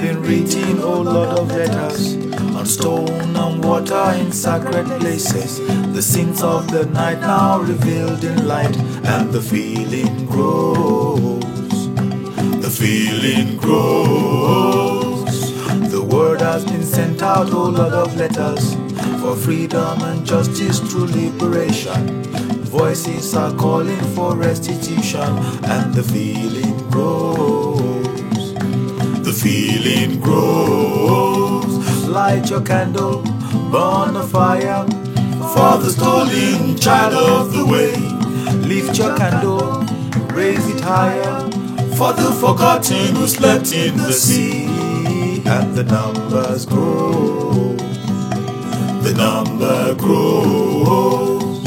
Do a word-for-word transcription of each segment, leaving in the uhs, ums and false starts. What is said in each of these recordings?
been written, oh Lord of letters, on stone and water in sacred places. The sins of the night now revealed in light, and the feeling grows. The feeling grows. The word has been sent out, oh Lord of letters, for freedom and justice, true liberation. Voices are calling for restitution, and the feeling grows. The feeling grows. Light your candle, burn a fire for the stolen child of the way. Lift your candle, raise it higher for the forgotten who slept in the sea. And the numbers grow. The number grows.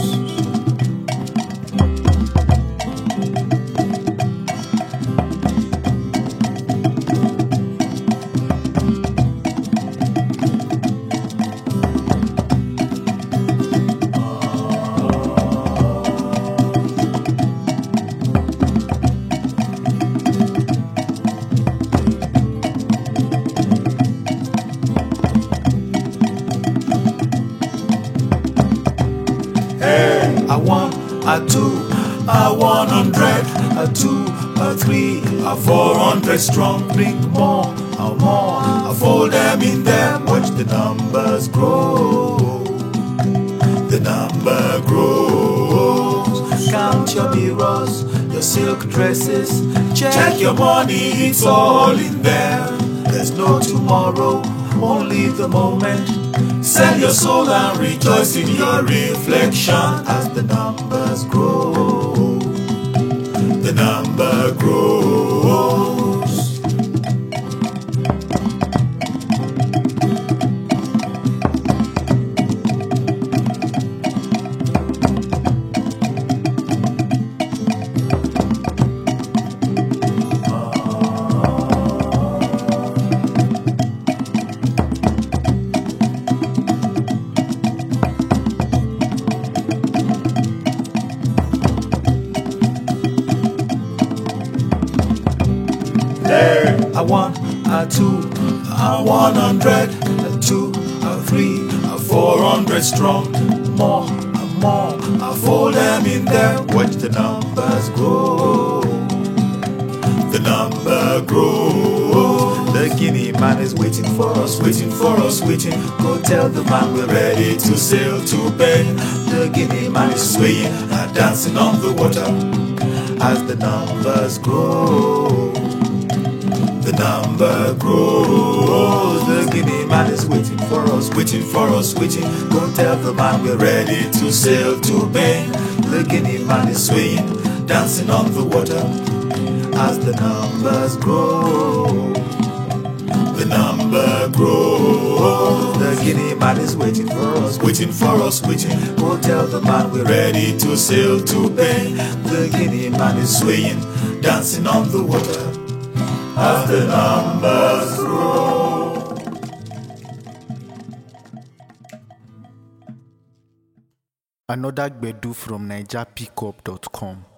A one, a two, a one hundred, a two, a three, a four hundred strong. Bring more, a more, a fold them in there. Watch the numbers grow. The number grows. Count your mirrors, your silk dresses. Check your money, it's all in there. There's no tomorrow, only the moment. Sell your soul and rejoice in your reflection as the numbers grow. The number grows. A one, a two, a one hundred, a two, a three, a four hundred strong. More, a more, a fold them in there. Watch the numbers grow. The number grows. The Guinea man is waiting for us, waiting for us, waiting. Go tell the man we're ready to sail to Spain. The Guinea man is swaying and dancing on the water as the numbers grow. The number grows. The Guinea man is waiting for us, waiting for us, waiting. Go tell the man we're ready to sail to Spain. The Guinea man is swaying, dancing on the water as the numbers grow. The number grows. The Guinea man is waiting for us, waiting for us, waiting. Go tell the man we're ready to sail to Spain. The Guinea man is swaying, dancing on the water as the numbers grow. Another Gbedu from Niger Pickup dot com.